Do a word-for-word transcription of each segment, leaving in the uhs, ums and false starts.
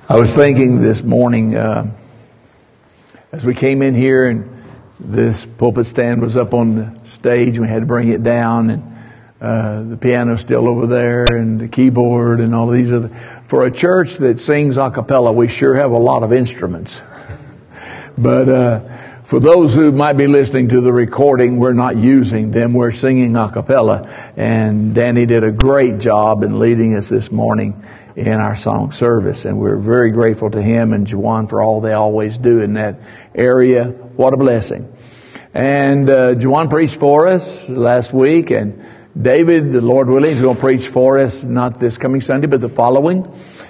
I was thinking this morning uh, as we came in here and this pulpit stand was up on the stage and we had to bring it down, and uh, the piano's still over there and the keyboard and all these other. For a church that sings a cappella, we sure have a lot of instruments. But uh, for those who might be listening to the recording, we're not using them. We're singing a cappella. And Danny did a great job in leading us this morning in our song service. And we're very grateful to him and Juwan for all they always do in that area. What a blessing. And uh, Juwan preached for us last week. And David, the Lord willing, is going to preach for us not this coming Sunday, but the following.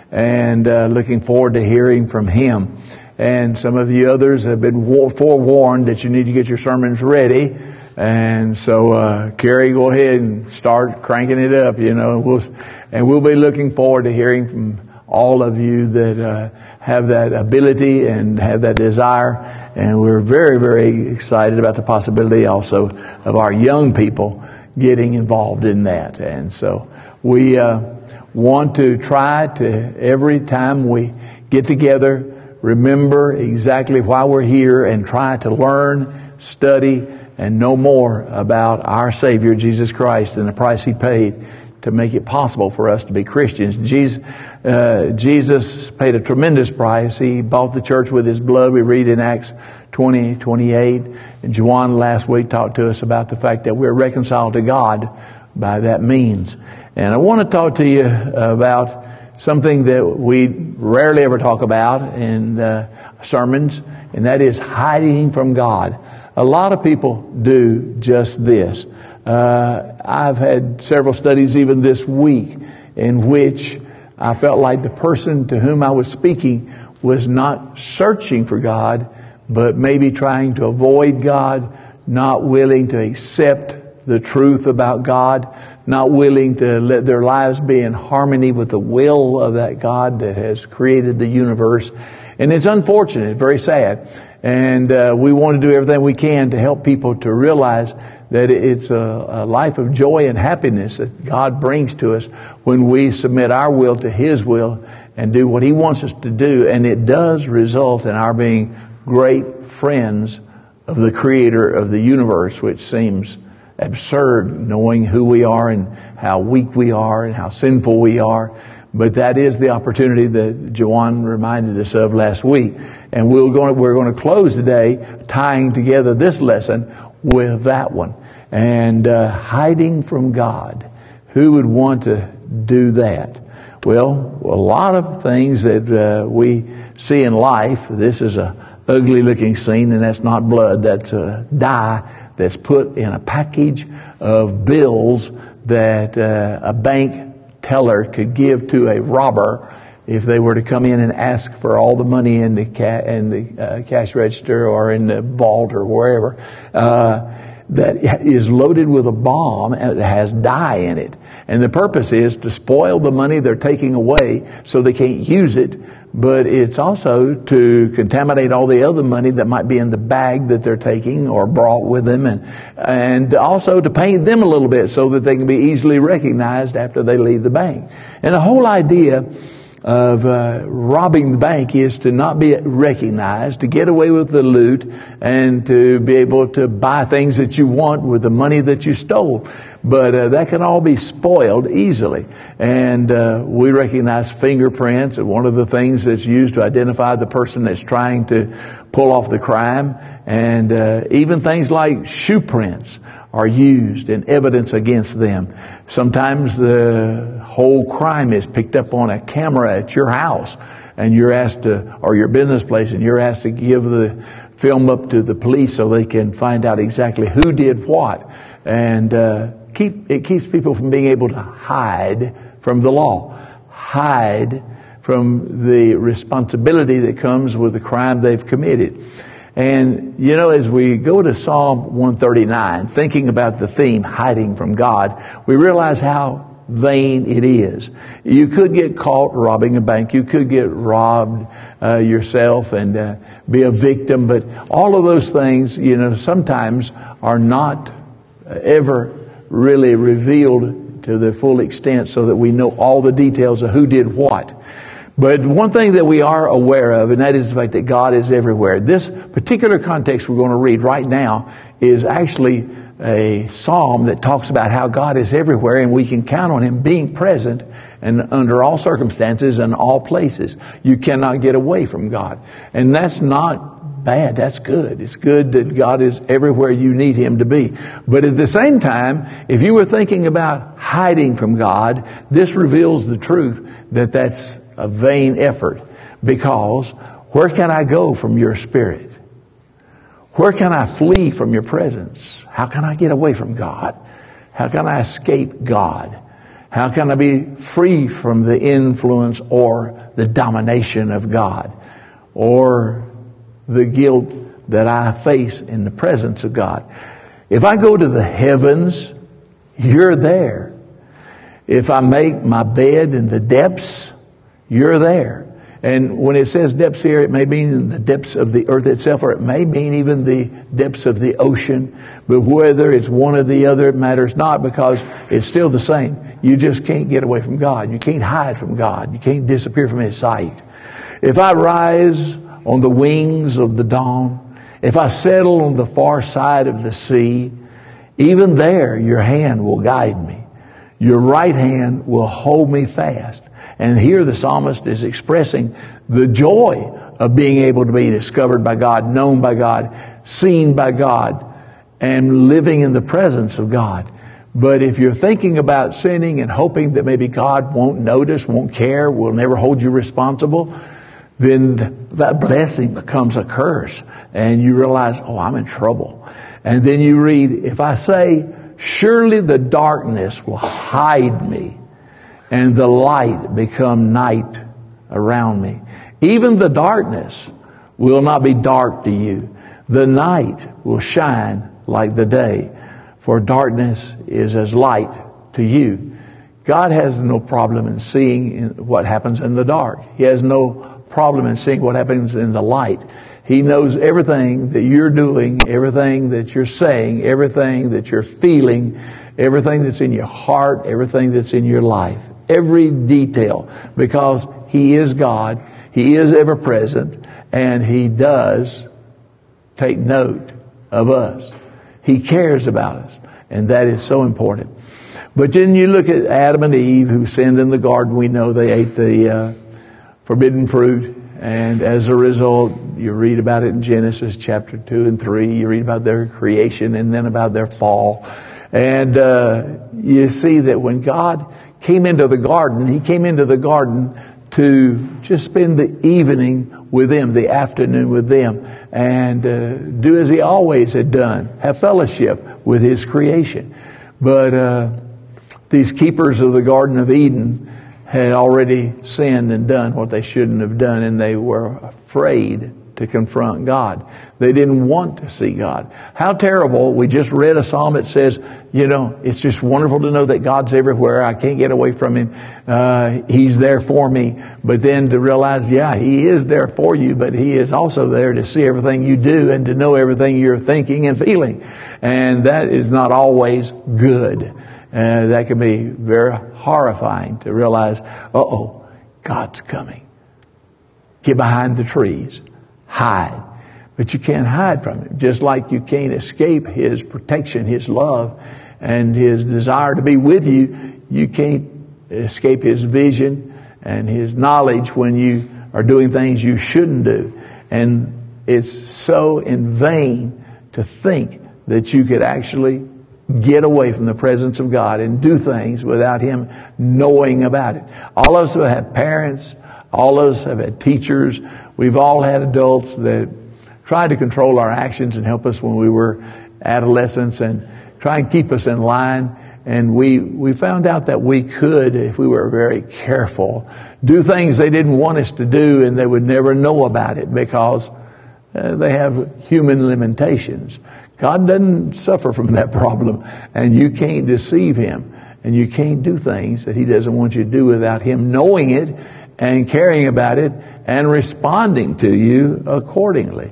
And uh, looking forward to hearing from him. And some of you others have been forewarned that you need to get your sermons ready. And so, uh, Carrie, go ahead and start cranking it up, you know. We'll, and we'll be looking forward to hearing from all of you that uh, have that ability and have that desire. And we're very, very excited about the possibility also of our young people getting involved in that. And so we uh, want to try to, every time we get together, remember exactly why we're here and try to learn, study, and know more about our Savior, Jesus Christ, and the price He paid to make it possible for us to be Christians. Jesus, uh, Jesus paid a tremendous price. He bought the church with His blood. We read in Acts twenty, twenty-eight. And Juwan last week talked to us about the fact that we're reconciled to God by that means. And I want to talk to you about something that we rarely ever talk about in uh, sermons, and that is hiding from God. A lot of people do just this. Uh, I've had several studies even this week in which I felt like the person to whom I was speaking was not searching for God, but maybe trying to avoid God, not willing to accept the truth about God, not willing to let their lives be in harmony with the will of that God that has created the universe. And it's unfortunate, it's very sad. And uh, we want to do everything we can to help people to realize that it's a, a life of joy and happiness that God brings to us when we submit our will to His will and do what He wants us to do. And it does result in our being great friends of the Creator of the universe, which seems absurd knowing who we are and how weak we are and how sinful we are. But that is the opportunity that Juwan reminded us of last week. And we're going to, we're going to close today tying together this lesson with that one. And uh, hiding from God. Who would want to do that? Well, a lot of things that uh, we see in life. This is a ugly looking scene, and that's not blood. That's a dye that's put in a package of bills that uh, a bank teller could give to a robber if they were to come in and ask for all the money in the, ca- in the uh, cash register or in the vault or wherever. Uh, that is loaded with a bomb that has dye in it. And the purpose is to spoil the money they're taking away so they can't use it. But it's also to contaminate all the other money that might be in the bag that they're taking or brought with them. And, and also to paint them a little bit so that they can be easily recognized after they leave the bank. And the whole idea of uh, robbing the bank is to not be recognized, to get away with the loot, and to be able to buy things that you want with the money that you stole. But uh, that can all be spoiled easily. And uh, we recognize fingerprints, one of the things that's used to identify the person that's trying to pull off the crime. And uh, even things like shoe prints are used in evidence against them. Sometimes the whole crime is picked up on a camera at your house, and you're asked to, or your business place, and you're asked to give the film up to the police so they can find out exactly who did what. And uh, keep it keeps people from being able to hide from the law, hide from the responsibility that comes with the crime they've committed. And, you know, as we go to Psalm one thirty-nine, thinking about the theme, hiding from God, we realize how vain it is. You could get caught robbing a bank. You could get robbed uh, yourself and uh, be a victim. But all of those things, you know, sometimes are not ever really revealed to the full extent so that we know all the details of who did what. But one thing that we are aware of, and that is the fact that God is everywhere. This particular context we're going to read right now is actually a psalm that talks about how God is everywhere and we can count on Him being present and under all circumstances and all places. You cannot get away from God. And that's not bad. That's good. It's good that God is everywhere you need Him to be. But at the same time, if you were thinking about hiding from God, this reveals the truth that that's a vain effort. Because where can I go from your Spirit? Where can I flee from your presence? How can I get away from God? How can I escape God? How can I be free from the influence or the domination of God? Or the guilt that I face in the presence of God? If I go to the heavens, you're there. If I make my bed in the depths, you're there. And when it says depths here, it may mean the depths of the earth itself, or it may mean even the depths of the ocean. But whether it's one or the other, it matters not, because it's still the same. You just can't get away from God. You can't hide from God. You can't disappear from His sight. If I rise on the wings of the dawn, if I settle on the far side of the sea, even there your hand will guide me. Your right hand will hold me fast. And here the psalmist is expressing the joy of being able to be discovered by God, known by God, seen by God, and living in the presence of God. But if you're thinking about sinning and hoping that maybe God won't notice, won't care, will never hold you responsible, then that blessing becomes a curse. And you realize, oh, I'm in trouble. And then you read, if I say, surely the darkness will hide me, and the light become night around me. Even the darkness will not be dark to you. The night will shine like the day, for darkness is as light to you. God has no problem in seeing what happens in the dark. He has no problem in seeing what happens in the light. He knows everything that you're doing, everything that you're saying, everything that you're feeling, everything that's in your heart, everything that's in your life. Every detail, because He is God, He is ever present, and He does take note of us. He cares about us, and that is so important. But then you look at Adam and Eve, who sinned in the garden. We know they ate the uh, forbidden fruit, and as a result, you read about it in Genesis chapter two and three. You read about their creation and then about their fall. And uh, you see that when God came into the garden, He came into the garden to just spend the evening with them, the afternoon with them, and uh, do as He always had done, have fellowship with His creation. But uh, these keepers of the Garden of Eden had already sinned and done what they shouldn't have done, and they were afraid to confront God. They didn't want to see God. How terrible. We just read a psalm that says, you know, it's just wonderful to know that God's everywhere. I can't get away from Him. Uh, He's there for me. But then to realize, yeah, He is there for you, but He is also there to see everything you do and to know everything you're thinking and feeling. And that is not always good. Uh, that can be very horrifying to realize, uh-oh, God's coming. Get behind the trees. Hide. But you can't hide from Him. Just like you can't escape His protection, His love, and His desire to be with you, you can't escape His vision and His knowledge when you are doing things you shouldn't do. And it's so in vain to think that you could actually get away from the presence of God and do things without Him knowing about it. All of us have had parents. All of us have had teachers. We've all had adults that tried to control our actions and help us when we were adolescents and try and keep us in line. And we, we found out that we could, if we were very careful, do things they didn't want us to do, and they would never know about it because uh, they have human limitations. God doesn't suffer from that problem, and you can't deceive Him, and you can't do things that He doesn't want you to do without Him knowing it and caring about it and responding to you accordingly.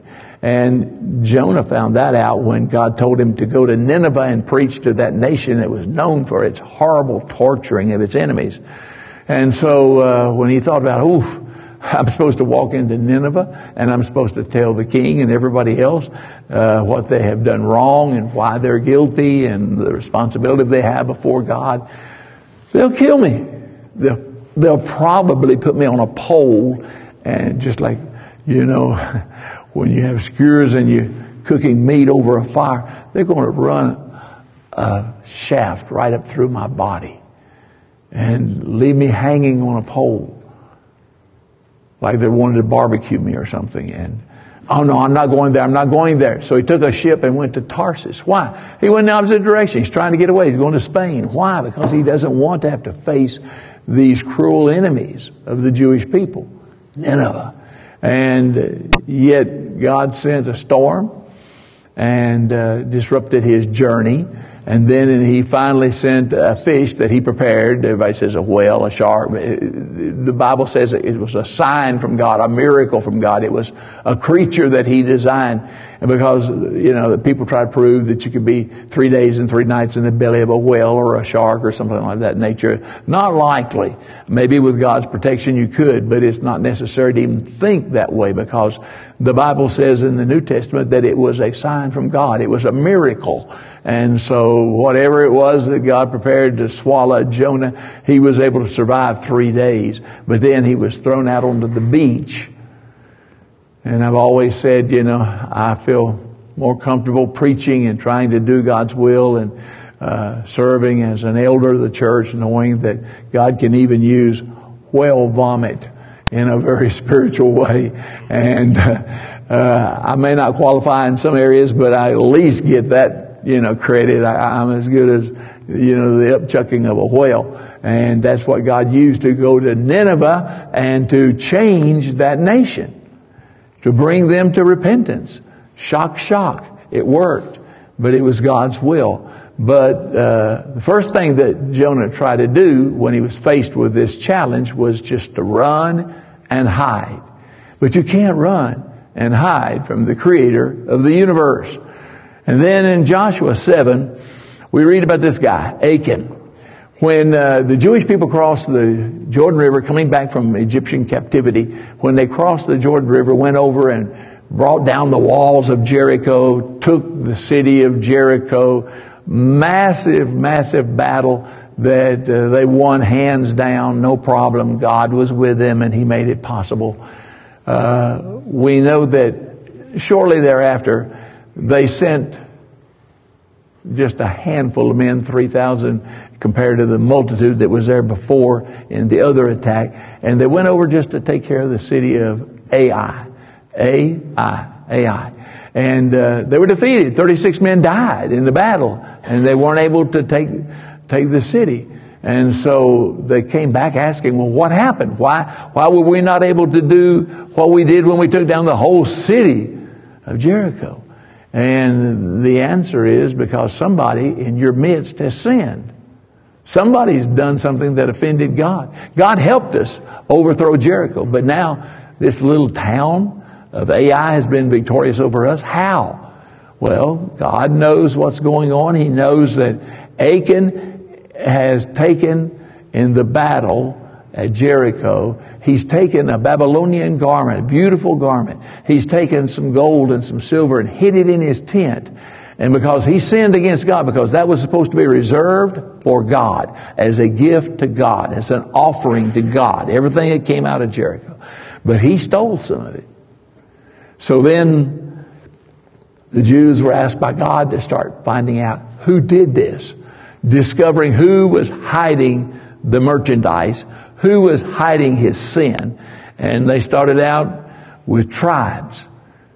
And Jonah found that out when God told him to go to Nineveh and preach to that nation that was known for its horrible torturing of its enemies. And so uh, when he thought about, oof, I'm supposed to walk into Nineveh, and I'm supposed to tell the king and everybody else uh, what they have done wrong and why they're guilty and the responsibility they have before God. They'll kill me. They'll, they'll probably put me on a pole, and just like, you know, when you have skewers and you're cooking meat over a fire, they're going to run a shaft right up through my body and leave me hanging on a pole, like they wanted to barbecue me or something. And, oh no, I'm not going there, I'm not going there. So he took a ship and went to Tarsus. Why? He went in the opposite direction. He's trying to get away. He's going to Spain. Why? Because he doesn't want to have to face these cruel enemies of the Jewish people, Nineveh. And yet God sent a storm and uh, disrupted his journey. And then he finally sent a fish that he prepared. Everybody says a whale, a shark. The Bible says it was a sign from God, a miracle from God. It was a creature that he designed. And because, you know, the people try to prove that you could be three days and three nights in the belly of a whale or a shark or something like that nature. Not likely. Maybe with God's protection you could, but it's not necessary to even think that way, because the Bible says in the New Testament that it was a sign from God. It was a miracle. And so whatever it was that God prepared to swallow Jonah, he was able to survive three days. But then he was thrown out onto the beach. And I've always said, you know, I feel more comfortable preaching and trying to do God's will and uh, serving as an elder of the church, knowing that God can even use whale vomit in a very spiritual way. And uh, uh, I may not qualify in some areas, but I at least get that, you know, credit. I, I'm as good as, you know, the upchucking of a whale. And that's what God used to go to Nineveh and to change that nation, to bring them to repentance. Shock, shock. It worked, but it was God's will. But uh, the first thing that Jonah tried to do when he was faced with this challenge was just to run and hide. But you can't run and hide from the Creator of the universe. And then in Joshua seven, we read about this guy, Achan. When uh, the Jewish people crossed the Jordan River, coming back from Egyptian captivity, when they crossed the Jordan River, went over and brought down the walls of Jericho, took the city of Jericho, massive, massive battle that uh, they won hands down, no problem. God was with them and He made it possible. Uh, we know that shortly thereafter, they sent just a handful of men, three thousand, compared to the multitude that was there before in the other attack. And they went over just to take care of the city of Ai. Ai. Ai. And uh, they were defeated. thirty-six men died in the battle. And they weren't able to take take the city. And so they came back asking, well, what happened? Why, why were we not able to do what we did when we took down the whole city of Jericho? And the answer is because somebody in your midst has sinned. Somebody's done something that offended God. God helped us overthrow Jericho, but now this little town of Ai has been victorious over us. How? Well, God knows what's going on. He knows that Achan has taken in the battle at Jericho, he's taken a Babylonian garment, a beautiful garment. He's taken some gold and some silver and hid it in his tent. And because he sinned against God, because that was supposed to be reserved for God, as a gift to God, as an offering to God, everything that came out of Jericho. But he stole some of it. So then the Jews were asked by God to start finding out who did this, discovering who was hiding the merchandise, who was hiding his sin. And they started out with tribes.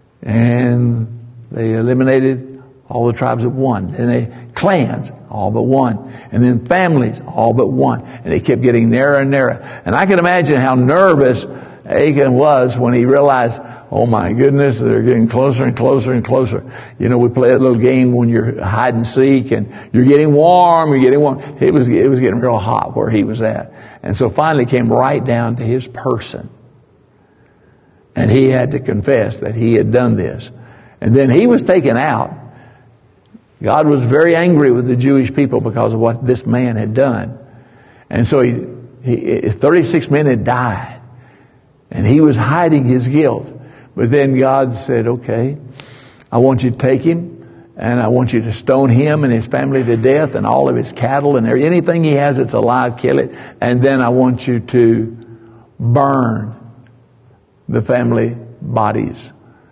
And they eliminated all the tribes but one. And they clans, all but one. And then families, all but one. And they kept getting narrower and narrower. And I can imagine how nervous Achan was when he realized, oh my goodness, they're getting closer and closer and closer. You know, we play that little game when you're hide and seek and you're getting warm, you're getting warm. It was, it was getting real hot where he was at. And so finally it came right down to his person. And he had to confess that he had done this. And then he was taken out. God was very angry with the Jewish people because of what this man had done. And so he, he thirty-six men had died. And he was hiding his guilt. But then God said, okay, I want you to take him, and I want you to stone him and his family to death and all of his cattle and anything he has that's alive, kill it. And then I want you to burn the family bodies.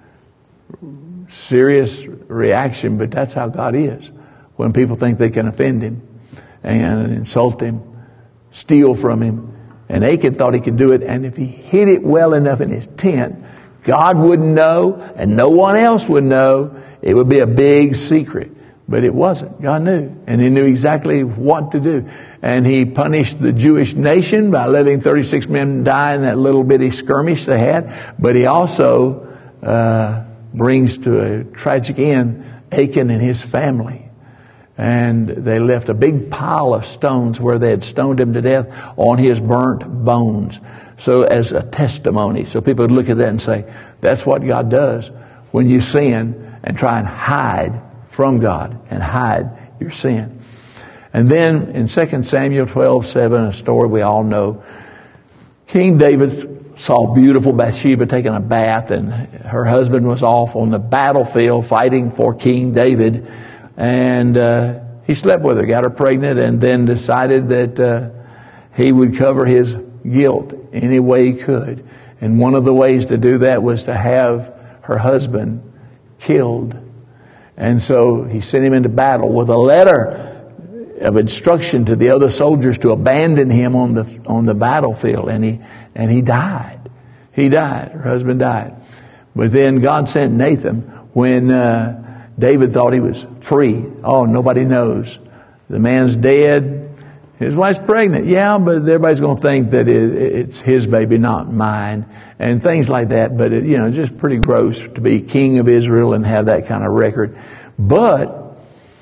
Serious reaction, but that's how God is. When people think they can offend him and insult him, steal from him. And Achan thought he could do it, and if he hid it well enough in his tent, God wouldn't know and no one else would know. It would be a big secret. But it wasn't. God knew. And he knew exactly what to do. And he punished the Jewish nation by letting thirty-six men die in that little bitty skirmish they had. But he also uh, brings to a tragic end Achan and his family. And they left a big pile of stones where they had stoned him to death on his burnt bones. So as a testimony. So people would look at that and say, that's what God does when you sin and try and hide from God and hide your sin. And then in Second Samuel twelve seven, a story we all know, King David saw beautiful Bathsheba taking a bath, and her husband was off on the battlefield fighting for King David. And uh, he slept with her, got her pregnant, and then decided that uh, he would cover his guilt any way he could. And one of the ways to do that was to have her husband killed. And so he sent him into battle with a letter of instruction to the other soldiers to abandon him on the on the battlefield. And he and he died. He died. Her husband died. But then God sent Nathan when uh, David thought he was free. Oh, nobody knows. The man's dead. His wife's pregnant. Yeah, but everybody's going to think that it, it's his baby, not mine. And things like that. But, it, you know, just pretty gross to be king of Israel and have that kind of record. But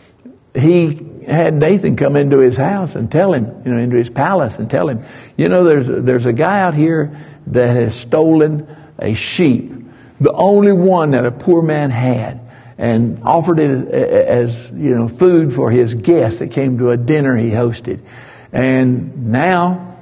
he had Nathan come into his house and tell him, you know, into his palace and tell him, you know, there's, there's a guy out here that has stolen a sheep. The only one that a poor man had. And offered it as, you know, food for his guests that came to a dinner he hosted. And now,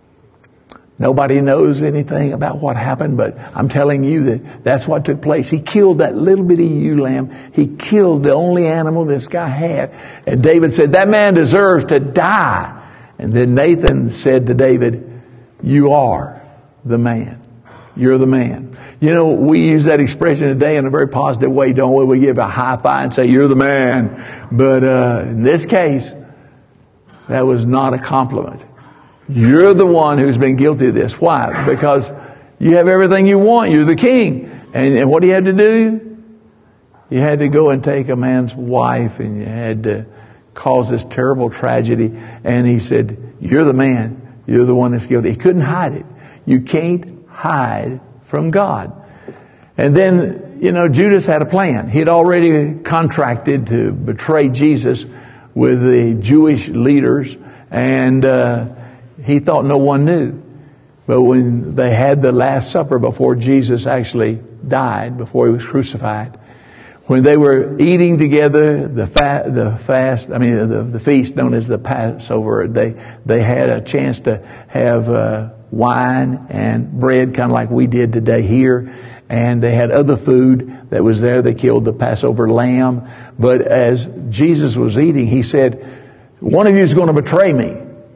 nobody knows anything about what happened, but I'm telling you that that's what took place. He killed that little bitty ewe lamb. He killed the only animal this guy had. And David said, that man deserves to die. And then Nathan said to David, you are the man. You're the man. You know, we use that expression today in a very positive way, don't we? We give a high five and say, you're the man. But uh, in this case, that was not a compliment. You're the one who's been guilty of this. Why? Because you have everything you want. You're the king. And, and what do you have to do? You had to go and take a man's wife, and you had to cause this terrible tragedy. And he said, you're the man. You're the one that's guilty. He couldn't hide it. You can't hide from God. And then, you know, Judas had a plan. He had already contracted to betray Jesus with the Jewish leaders, and uh, he thought no one knew. But when they had the Last Supper before Jesus actually died, before he was crucified, when they were eating together, the fa- the fast, I mean, the, the feast known as the Passover, they they had a chance to have uh, wine and bread, kind of like we did today here. And they had other food that was there. They killed the Passover lamb. But as Jesus was eating, he said, one of you is going to betray me.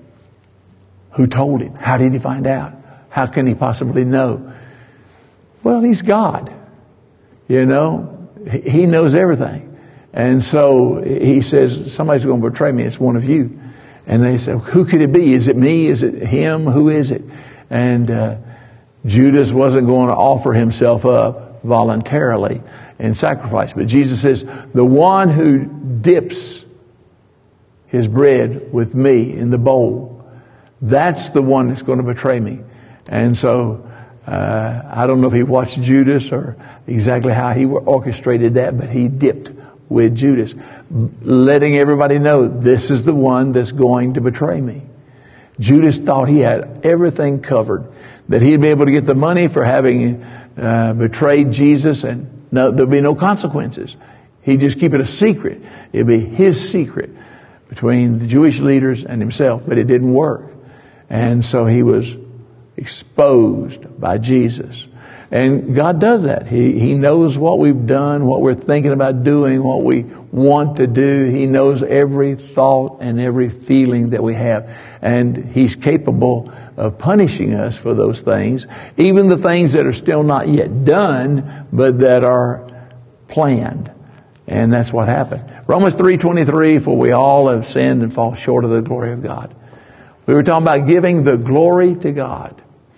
Who told him? How did he find out? How can he possibly know? Well, he's God. You know, he knows everything. And so he says, somebody's going to betray me. It's one of you. And they said, who could it be? Is it me? Is it him? Who is it? And uh, Judas wasn't going to offer himself up voluntarily in sacrifice. But Jesus says, the one who dips his bread with me in the bowl, that's the one that's going to betray me. And so uh, I don't know if he watched Judas or exactly how he orchestrated that, but he dipped with Judas, letting everybody know this is the one that's going to betray me. Judas thought he had everything covered, that he'd be able to get the money for having uh, betrayed Jesus, and no, there'd be no consequences. He'd just keep it a secret. It'd be his secret between the Jewish leaders and himself, but it didn't work. And so he was exposed by Jesus. And God does that. He, he knows what we've done, what we're thinking about doing, what we want to do. He knows every thought and every feeling that we have. And He's capable of punishing us for those things, even the things that are still not yet done, but that are planned. And that's what happened. Romans three twenty-three, for we all have sinned and fall short of the glory of God. We were talking about giving the glory to God.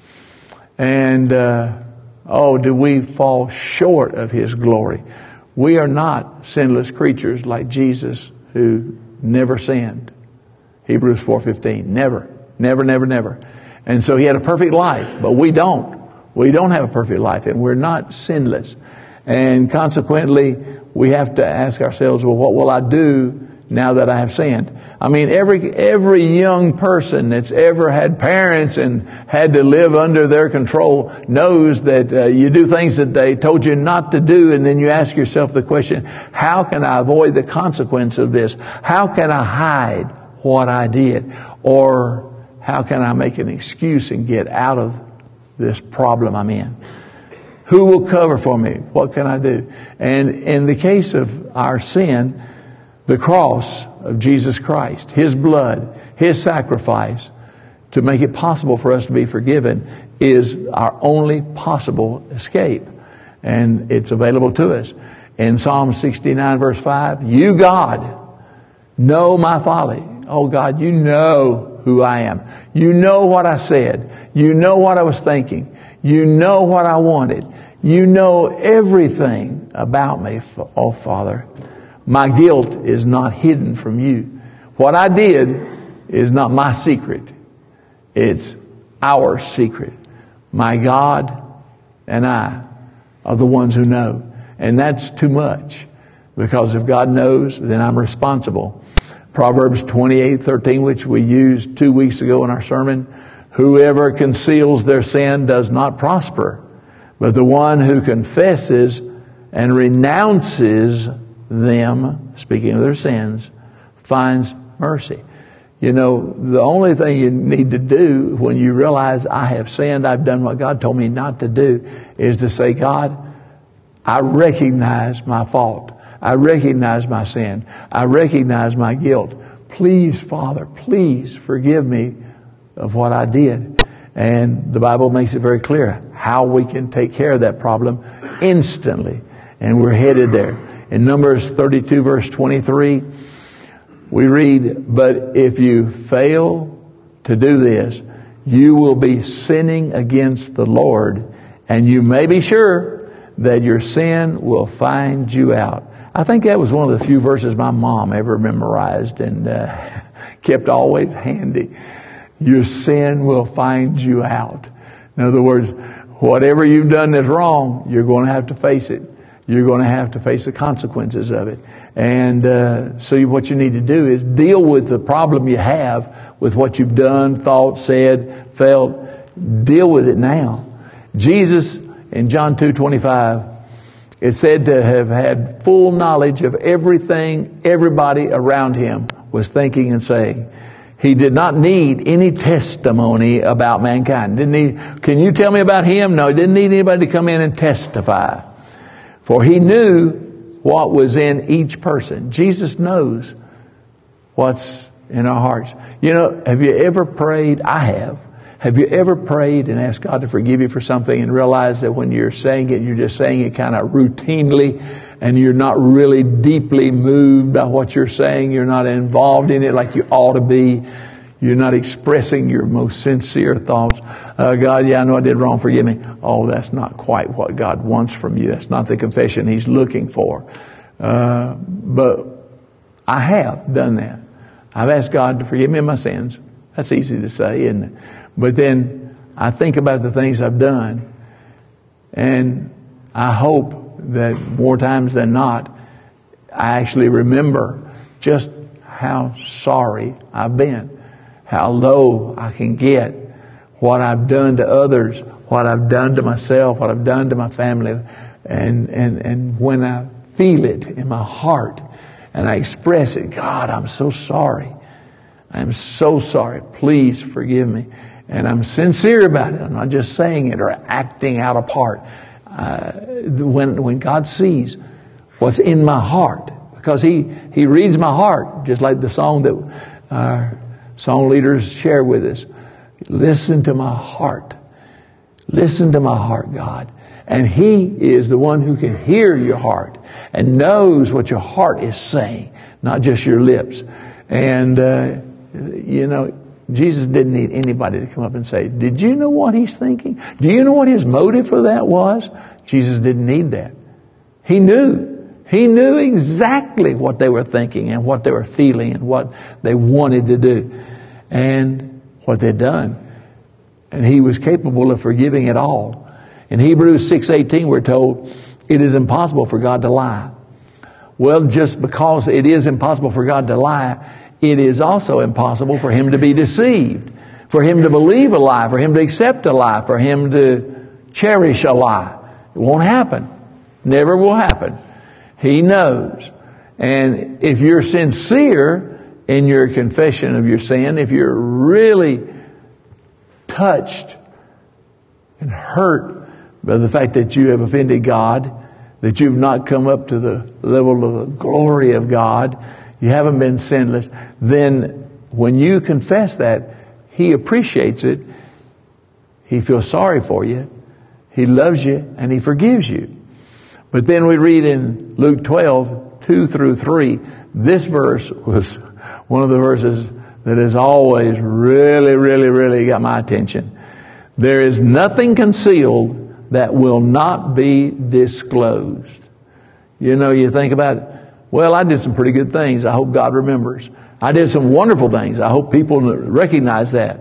And, uh, oh, do we fall short of His glory? We are not sinless creatures like Jesus, who never sinned. Hebrews four fifteen. Never, never, never, never. And so He had a perfect life, but we don't. We don't have a perfect life, and we're not sinless. And consequently, we have to ask ourselves, well, what will I do now that I have sinned? I mean, every every young person that's ever had parents and had to live under their control knows that uh, you do things that they told you not to do, and then you ask yourself the question, how can I avoid the consequence of this? How can I hide what I did? Or how can I make an excuse and get out of this problem I'm in? Who will cover for me? What can I do? And in the case of our sin, the cross of Jesus Christ, His blood, His sacrifice to make it possible for us to be forgiven is our only possible escape. And it's available to us. In Psalm sixty-nine verse five, you God know my folly. Oh God, you know who I am. You know what I said. You know what I was thinking. You know what I wanted. You know everything about me, oh Father. My guilt is not hidden from you. What I did is not my secret. It's our secret. My God and I are the ones who know. And that's too much. Because if God knows, then I'm responsible. Proverbs twenty-eight thirteen, which we used two weeks ago in our sermon. Whoever conceals their sin does not prosper, but the one who confesses and renounces them, speaking of their sins, finds mercy. You know, the only thing you need to do when you realize I have sinned, I've done what God told me not to do, is to say, God, I recognize my fault. I recognize my sin. I recognize my guilt. Please, Father, please forgive me of what I did. And the Bible makes it very clear how we can take care of that problem instantly. And we're headed there. In Numbers thirty-two verse twenty-three, we read, but if you fail to do this, you will be sinning against the Lord, and you may be sure that your sin will find you out. I think that was one of the few verses my mom ever memorized and uh, kept always handy. Your sin will find you out. In other words, whatever you've done that's wrong, you're going to have to face it. You're going to have to face the consequences of it. And uh, so what you need to do is deal with the problem you have with what you've done, thought, said, felt. Deal with it now. Jesus, in John two twenty-five, is said to have had full knowledge of everything everybody around him was thinking and saying. He did not need any testimony about mankind. Didn't need, can you tell me about him? No, he didn't need anybody to come in and testify. For he knew what was in each person. Jesus knows what's in our hearts. You know, have you ever prayed? I have. Have you ever prayed and asked God to forgive you for something and realized that when you're saying it, you're just saying it kind of routinely and you're not really deeply moved by what you're saying? You're not involved in it like you ought to be. You're not expressing your most sincere thoughts. Uh, God, yeah, I know I did wrong. Forgive me. Oh, that's not quite what God wants from you. That's not the confession He's looking for. Uh, but I have done that. I've asked God to forgive me of my sins. That's easy to say, isn't it? But then I think about the things I've done, and I hope that more times than not, I actually remember just how sorry I've been, how low I can get, what I've done to others, what I've done to myself, what I've done to my family. And, and, and when I feel it in my heart and I express it, God, I'm so sorry. I'm so sorry. Please forgive me. and I'm sincere about it. I'm not just saying it or acting out a part. Uh, when when God sees what's in my heart, because He He reads my heart, just like the song that our song leaders share with us. Listen to my heart. Listen to my heart, God. And He is the one who can hear your heart and knows what your heart is saying, not just your lips. And, uh, you know, Jesus didn't need anybody to come up and say, did you know what He's thinking? Do you know what His motive for that was? Jesus didn't need that. He knew. He knew exactly what they were thinking and what they were feeling and what they wanted to do and what they'd done. And He was capable of forgiving it all. In Hebrews six eighteen, we're told, it is impossible for God to lie. Well, just because it is impossible for God to lie, it is also impossible for Him to be deceived, for Him to believe a lie, for Him to accept a lie, for Him to cherish a lie. It won't happen. Never will happen. He knows. And if you're sincere in your confession of your sin, if you're really touched and hurt by the fact that you have offended God, that you've not come up to the level of the glory of God, you haven't been sinless, then when you confess that, He appreciates it. He feels sorry for you. He loves you and He forgives you. But then we read in Luke twelve, two through three, this verse was one of the verses that has always really, really, really got my attention. There is nothing concealed that will not be disclosed. You know, you think about, well, I did some pretty good things. I hope God remembers. I did some wonderful things. I hope people recognize that.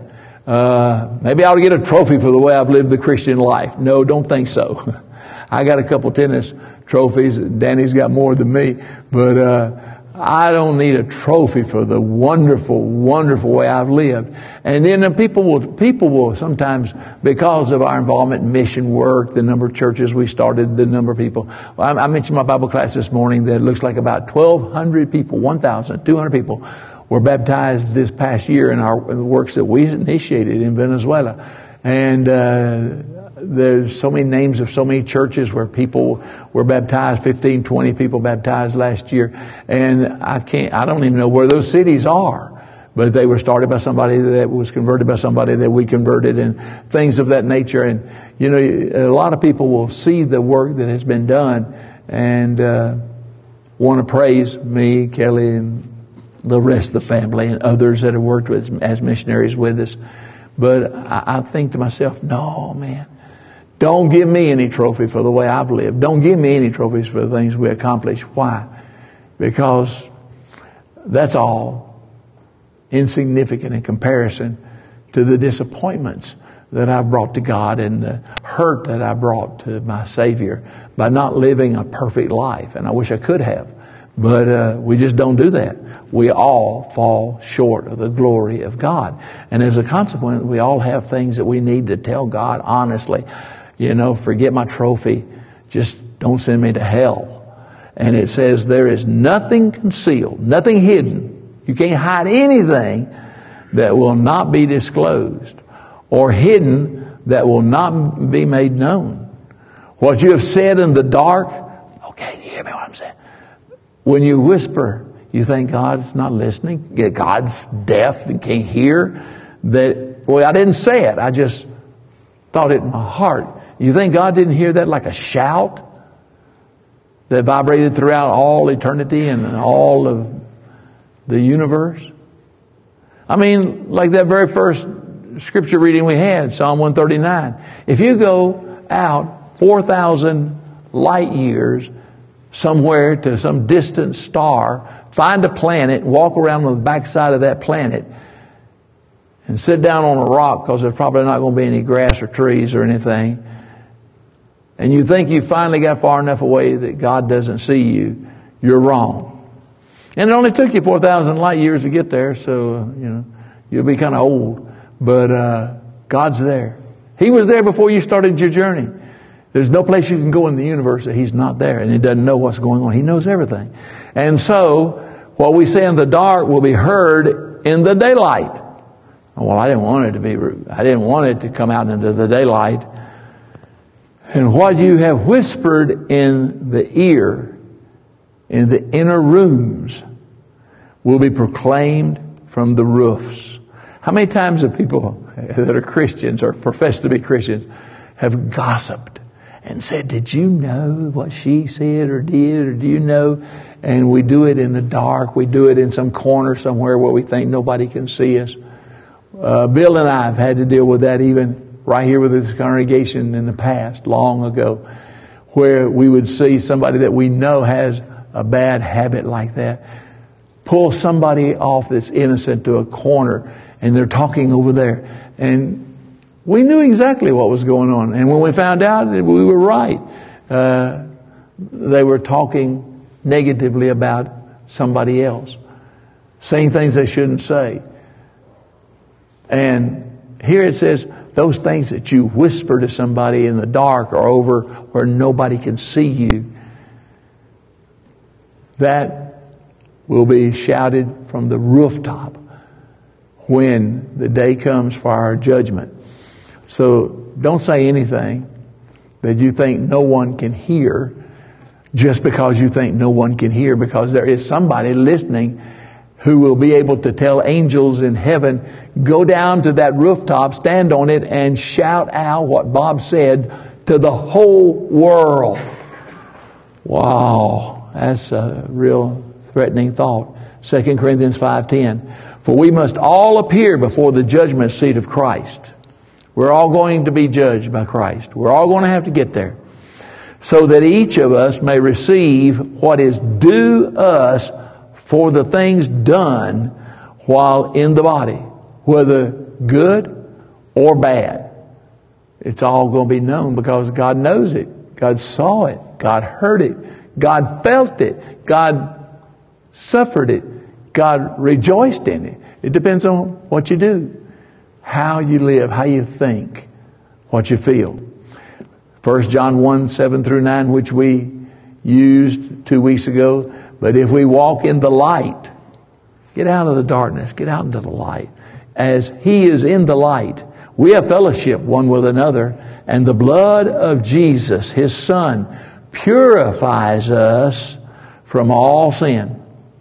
Uh, maybe I ought to get a trophy for the way I've lived the Christian life. No, don't think so. I got a couple tennis trophies. Danny's got more than me. But uh, I don't need a trophy for the wonderful, wonderful way I've lived. And then the people will, people will sometimes, because of our involvement in mission work, the number of churches we started, the number of people. Well, I, I mentioned my Bible class this morning that looks like about twelve hundred people, one thousand two hundred people were baptized this past year in our in the works that we initiated in Venezuela. And uh, there's so many names of so many churches where people were baptized, fifteen, twenty people baptized last year. And I can't, I don't even know where those cities are. But they were started by somebody that was converted by somebody that we converted and things of that nature. And, you know, a lot of people will see the work that has been done and uh, want to praise me, Kelly, and the rest of the family and others that have worked with as missionaries with us. But I, I think to myself, no, man, don't give me any trophy for the way I've lived. Don't give me any trophies for the things we accomplished. Why? Because that's all insignificant in comparison to the disappointments that I've brought to God and the hurt that I brought to my Savior by not living a perfect life. And I wish I could have. But uh, we just don't do that. We all fall short of the glory of God. And as a consequence, we all have things that we need to tell God honestly. You know, forget my trophy. Just don't send me to hell. And it says there is nothing concealed, nothing hidden. You can't hide anything that will not be disclosed or hidden that will not be made known. What you have said in the dark, okay, you hear me what I'm saying? When you whisper, you think God's not listening? God's deaf and can't hear? That, well, I didn't say it. I just thought it in my heart. You think God didn't hear that like a shout that vibrated throughout all eternity and all of the universe? I mean, like that very first scripture reading we had, Psalm one thirty-nine. If you go out four thousand light years somewhere to some distant star, find a planet, walk around on the backside of that planet, and sit down on a rock because there's probably not going to be any grass or trees or anything, and you think you finally got far enough away that God doesn't see you, you're wrong. And it only took you four thousand light years to get there, so, uh, you know, you'll be kind of old. But uh, God's there. He was there before you started your journey. There's no place you can go in the universe that He's not there, and He doesn't know what's going on. He knows everything. And so, what we say in the dark will be heard in the daylight. Well, I didn't want it to be, I didn't want it to come out into the daylight. And what you have whispered in the ear, in the inner rooms, will be proclaimed from the roofs. How many times have people that are Christians or profess to be Christians have gossiped and said, did you know what she said or did, or do you know? And we do it in the dark. We do it in some corner somewhere where we think nobody can see us. Uh, Bill and I have had to deal with that even right here with this congregation in the past, long ago, where we would see somebody that we know has a bad habit like that, pull somebody off that's innocent to a corner, and they're talking over there. And we knew exactly what was going on. And when we found out, we were right. Uh, they were talking negatively about somebody else, saying things they shouldn't say. And here it says, those things that you whisper to somebody in the dark or over where nobody can see you, that will be shouted from the rooftop when the day comes for our judgment. So don't say anything that you think no one can hear just because you think no one can hear, because there is somebody listening who will be able to tell angels in heaven, go down to that rooftop, stand on it, and shout out what Bob said to the whole world. Wow, that's a real threatening thought. Second Corinthians five ten. For we must all appear before the judgment seat of Christ. We're all going to be judged by Christ. We're all going to have to get there. So that each of us may receive what is due us for the things done while in the body, whether good or bad. It's all going to be known because God knows it. God saw it. God heard it. God felt it. God suffered it. God rejoiced in it. It depends on what you do, how you live, how you think, what you feel. First John one, seven through nine, which we used two weeks ago. But if we walk in the light, get out of the darkness, get out into the light. As He is in the light, we have fellowship one with another, and the blood of Jesus, His Son, purifies us from all sin.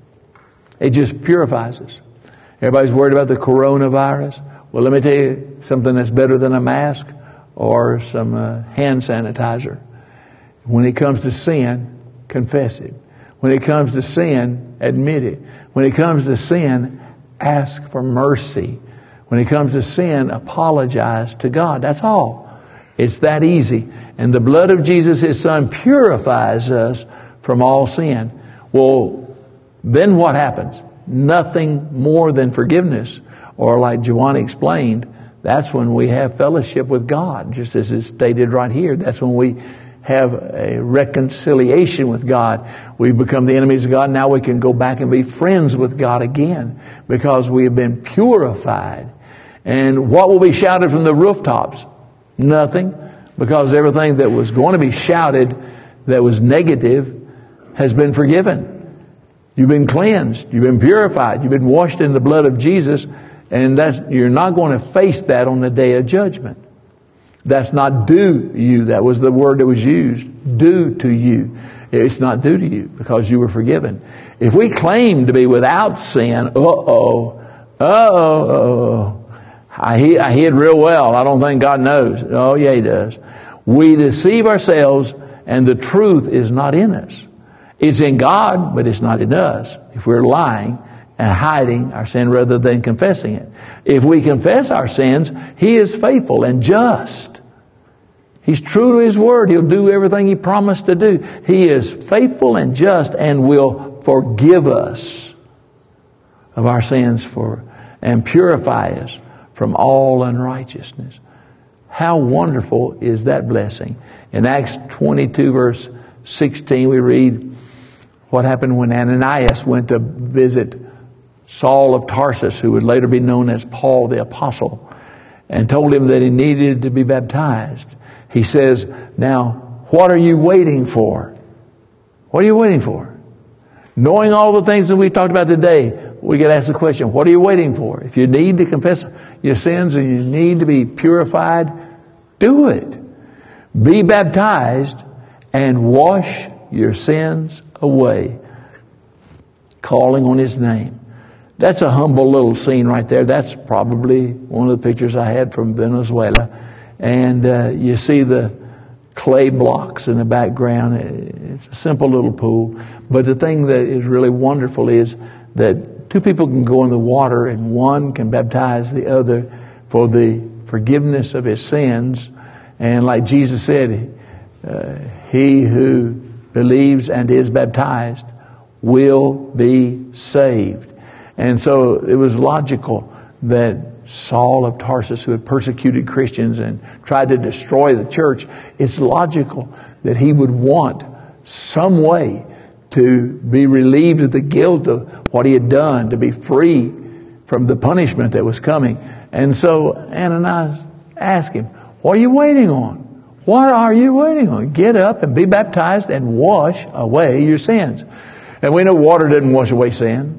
It just purifies us. Everybody's worried about the coronavirus. Well, let me tell you something that's better than a mask or some uh, hand sanitizer. When it comes to sin, confess it. When it comes to sin, admit it. When it comes to sin, ask for mercy. When it comes to sin, apologize to God. That's all. It's that easy. And the blood of Jesus, His Son, purifies us from all sin. Well, then what happens? Nothing more than forgiveness. Or like Joanna explained, that's when we have fellowship with God, just as it's stated right here. That's when we have a reconciliation with God. We've become the enemies of God. Now we can go back and be friends with God again because we have been purified. And what will be shouted from the rooftops? Nothing, because everything that was going to be shouted that was negative has been forgiven. You've been cleansed. You've been purified. You've been washed in the blood of Jesus. And that's, you're not going to face that on the day of judgment. That's not due you. That was the word that was used. Due to you. It's not due to you because you were forgiven. If we claim to be without sin, uh-oh, uh-oh, uh-oh. I hid, I hid real well. I don't think God knows. Oh, yeah, He does. We deceive ourselves and the truth is not in us. It's in God, but it's not in us. If we're lying and hiding our sin rather than confessing it. If we confess our sins, He is faithful and just. He's true to His word. He'll do everything He promised to do. He is faithful and just and will forgive us of our sins for and purify us from all unrighteousness. How wonderful is that blessing? In Acts twenty-two verse sixteen we read what happened when Ananias went to visit Saul of Tarsus, who would later be known as Paul the Apostle, and told him that he needed to be baptized. He says, now, what are you waiting for? What are you waiting for? Knowing all the things that we've talked about today, we get asked the question, what are you waiting for? If you need to confess your sins and you need to be purified, do it. Be baptized and wash your sins away, calling on His name. That's a humble little scene right there. That's probably one of the pictures I had from Venezuela. And uh, you see the clay blocks in the background. It's a simple little pool. But the thing that is really wonderful is that two people can go in the water and one can baptize the other for the forgiveness of his sins. And like Jesus said, uh, he who believes and is baptized will be saved. And so it was logical that Saul of Tarsus, who had persecuted Christians and tried to destroy the church, it's logical that he would want some way to be relieved of the guilt of what he had done, to be free from the punishment that was coming. And so Ananias asked him, what are you waiting on? What are you waiting on? Get up and be baptized and wash away your sins. And we know water doesn't wash away sin.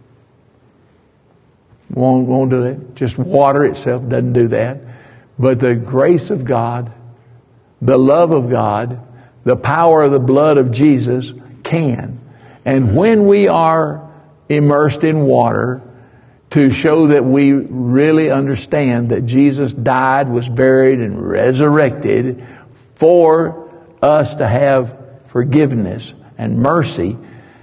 Won't, won't do it. Just water itself doesn't do that. But the grace of God, the love of God, the power of the blood of Jesus can. And when we are immersed in water, to show that we really understand that Jesus died, was buried, and resurrected for us to have forgiveness and mercy,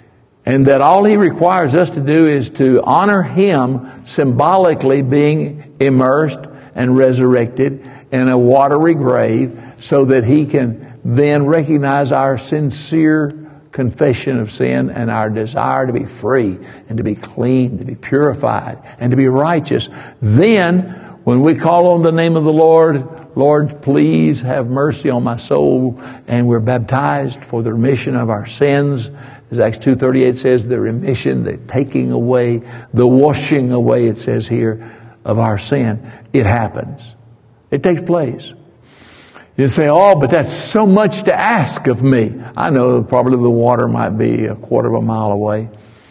and that all He requires us to do is to honor Him symbolically being immersed and resurrected in a watery grave, so that He can then recognize our sincere confession of sin and our desire to be free and to be clean, to be purified and to be righteous. Then, when we call on the name of the Lord, Lord, please have mercy on my soul, and we're baptized for the remission of our sins. As Acts two thirty-eight says, the remission, the taking away, the washing away, it says here, of our sin. It happens. It takes place. You say, oh, but that's so much to ask of me. I know probably the water might be a quarter of a mile away.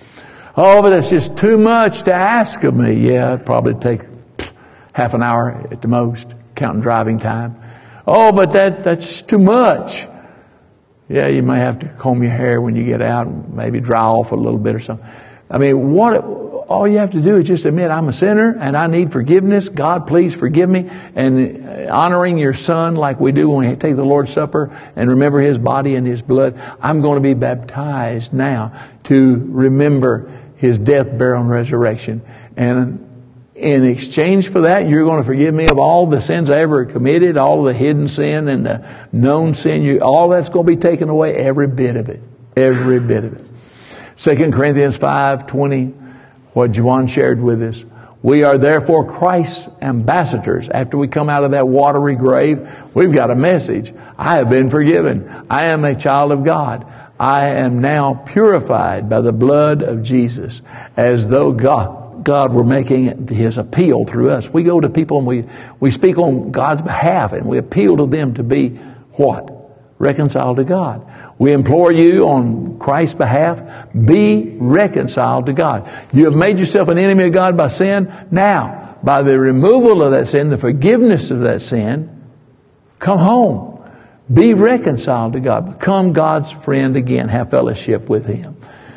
Oh, but that's just too much to ask of me. Yeah, it'd probably take half an hour at the most, counting driving time. Oh, but that that's just too much. Yeah, you may have to comb your hair when you get out and maybe dry off a little bit or something. I mean, what... all you have to do is just admit, I'm a sinner and I need forgiveness. God, please forgive me. And honoring your Son like we do when we take the Lord's Supper and remember His body and His blood. I'm going to be baptized now to remember His death, burial, and resurrection. And in exchange for that, you're going to forgive me of all the sins I ever committed, all the hidden sin and the known sin. You, all that's going to be taken away, every bit of it. Every bit of it. Second Corinthians five twenty. What Juan shared with us. We are therefore Christ's ambassadors. After we come out of that watery grave, we've got a message. I have been forgiven. I am a child of God. I am now purified by the blood of Jesus, as though God, God were making His appeal through us. We go to people and we, we speak on God's behalf, and we appeal to them to be what? Reconciled to God. We implore you on Christ's behalf, be reconciled to God. You have made yourself an enemy of God by sin. Now, by the removal of that sin, the forgiveness of that sin, come home. Be reconciled to God. Become God's friend again. Have fellowship with Him.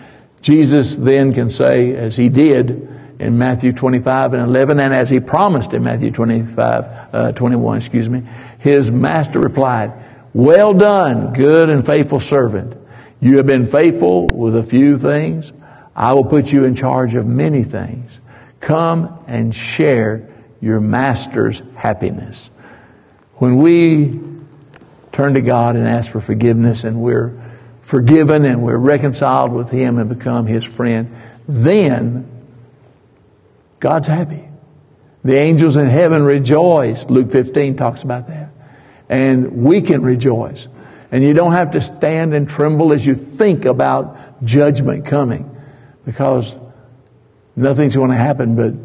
Jesus then can say, as He did in Matthew twenty-five and eleven, and as He promised in Matthew twenty-five, uh, twenty-one, excuse me, His Master replied, well done, good and faithful servant. You have been faithful with a few things. I will put you in charge of many things. Come and share your Master's happiness. When we turn to God and ask for forgiveness, and we're forgiven and we're reconciled with Him and become His friend, then God's happy. The angels in heaven rejoice. Luke fifteen talks about that. And we can rejoice. And you don't have to stand and tremble as you think about judgment coming, because nothing's going to happen but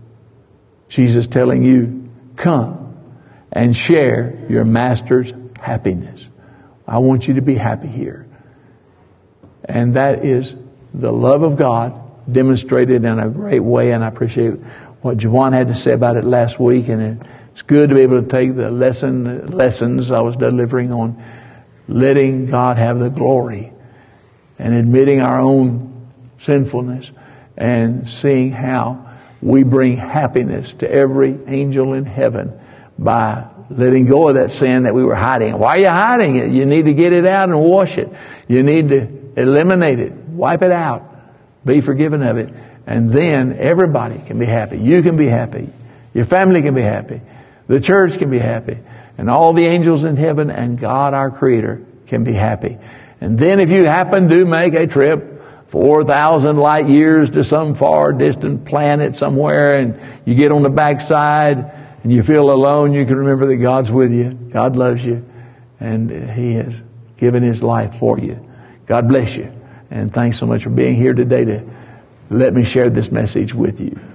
Jesus telling you, come and share your Master's happiness. I want you to be happy here. And that is the love of God demonstrated in a great way, and I appreciate what Juwan had to say about it last week, and it's good to be able to take the lesson lessons I was delivering on letting God have the glory and admitting our own sinfulness and seeing how we bring happiness to every angel in heaven by letting go of that sin that we were hiding. Why are you hiding it? You need to get it out and wash it. You need to eliminate it. Wipe it out. Be forgiven of it. And then everybody can be happy. You can be happy. Your family can be happy. The church can be happy. And all the angels in heaven and God our Creator can be happy. And then if you happen to make a trip four thousand light years to some far distant planet somewhere, and you get on the backside and you feel alone, you can remember that God's with you. God loves you. And He has given His life for you. God bless you. And thanks so much for being here today to let me share this message with you.